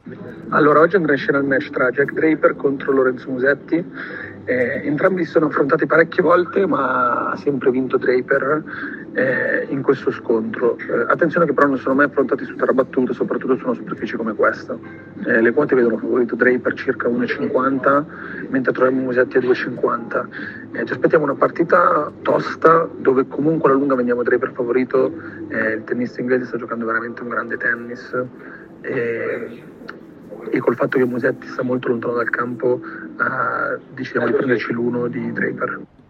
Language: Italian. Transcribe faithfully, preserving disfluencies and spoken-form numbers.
Allora, oggi andrà in scena il match tra Jack Draper contro Lorenzo Musetti. Eh, entrambi si sono affrontati parecchie volte, ma ha sempre vinto Draper eh, in questo scontro. Eh, attenzione che però non sono mai affrontati su terra battuta, soprattutto su una superficie come questa. Eh, le quote vedono favorito Draper circa uno e cinquanta, mentre troviamo Musetti a due e cinquanta. Eh, ci aspettiamo una partita tosta, dove comunque alla lunga vediamo Draper favorito. Eh, il tennista inglese sta giocando veramente un grande tennis. Eh, e col fatto che Musetti sta molto lontano dal campo, uh, decidiamo di prenderci l'uno di Draper.